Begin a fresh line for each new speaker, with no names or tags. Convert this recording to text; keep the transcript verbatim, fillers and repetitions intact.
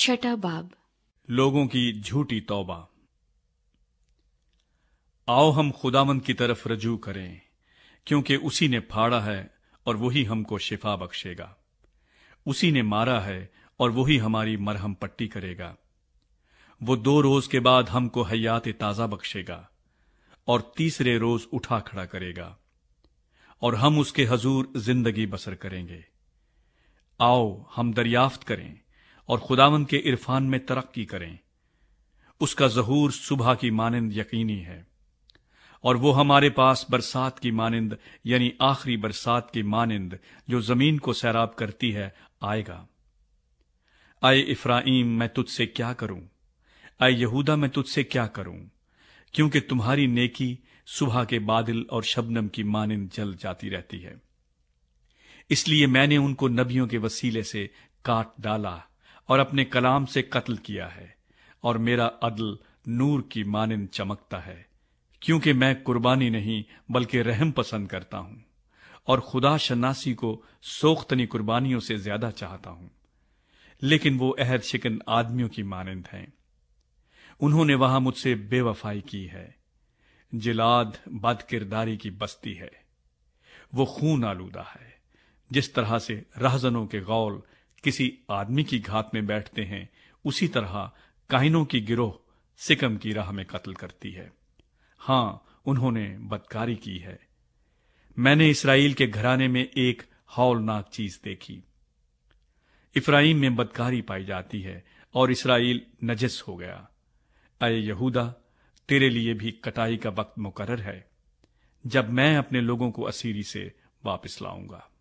छठा बाब।
लोगों की झूठी तौबा। आओ हम खुदावंद की तरफ रजू करें, क्योंकि उसी ने फाड़ा है और वही हमको शिफा बख्शेगा। उसी ने मारा है और वही हमारी मरहम पट्टी करेगा। वो दो रोज के बाद हमको हयात ताजा बख्शेगा और तीसरे रोज उठा खड़ा करेगा, और हम उसके हजूर जिंदगी बसर करेंगे। आओ हम दरियाफ्त करें और खुदावंद के इरफान में तरक्की करें। उसका ज़हूर सुबह की मानिंद यकीनी है, और वो हमारे पास बरसात की मानिंद यानी आखिरी बरसात की मानिंद जो जमीन को सैराब करती है आएगा। आए इफ्राईम, मैं तुझसे क्या करूं? आए यहूदा, मैं तुझसे क्या करूं? क्योंकि तुम्हारी नेकी सुबह के बादल और शबनम की मानिंद जल जाती रहती है। इसलिए मैंने उनको नबियों के वसीले से काट डाला और अपने कलाम से कत्ल किया है, और मेरा अदल नूर की मानिंद चमकता है। क्योंकि मैं कुर्बानी नहीं बल्कि रहम पसंद करता हूं, और खुदा शनासी को सोख्तनी कुर्बानियों से ज्यादा चाहता हूं। लेकिन वो अहद शिकन आदमियों की मानिंद हैं। उन्होंने वहां मुझसे बेवफाई की है। जिलाद बद किरदारी की बस्ती है। वो खून आलूदा है। जिस तरह से रहजनों के गौल किसी आदमी की घात में बैठते हैं, उसी तरह काहिनों की गिरोह सिकम की राह में कत्ल करती है। हां, उन्होंने बदकारी की है। मैंने इसराइल के घराने में एक हौलनाक चीज देखी। इफ्राईम में बदकारी पाई जाती है और इसराइल नजस हो गया। अय यहूदा, तेरे लिए भी कटाई का वक्त मुकर्रर है, जब मैं अपने लोगों को असीरी से वापस लाऊंगा।